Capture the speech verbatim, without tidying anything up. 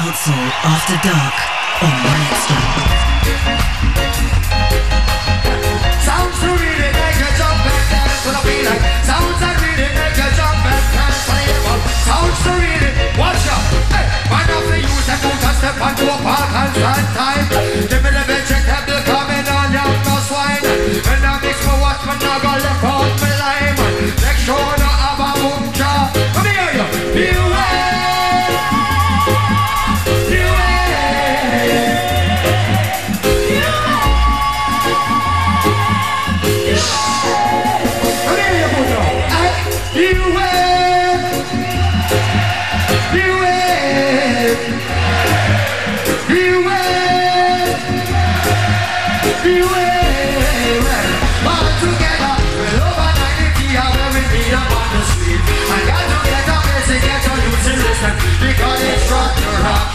Soul After Dark on Nextdoor. Sounds to really make you jump and dance to the beat like sounds that really make you jump and dance to the hip hop. Sounds to really watch out. Hey, man of the use and don't step onto a park and